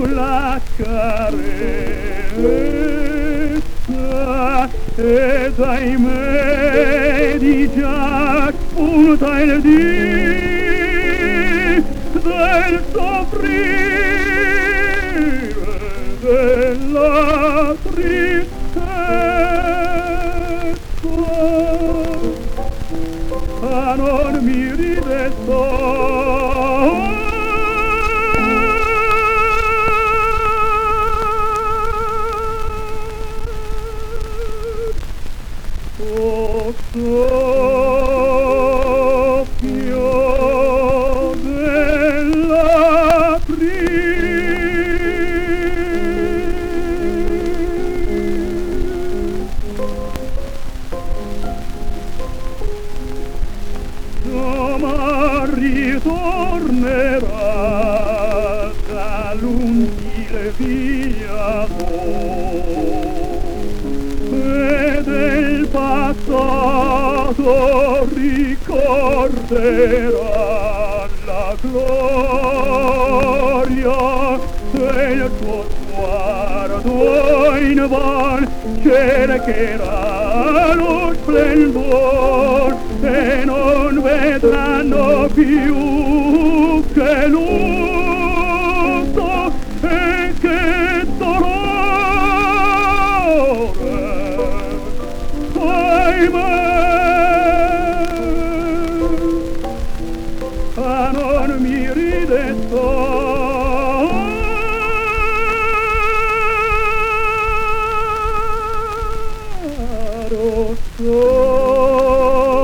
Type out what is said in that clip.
sulla carezza e dai me di già spunta il dì del soffrire della tristezza. Ah, non mi ridesto soffio della ma ritornerà dall'umile viaggio e del passato ricorderà la gloria del tuo sguardo in cercherà lo splendor e non vedranno più che lutto e che dolore. Ahimè, ah, non mi ridesto rosso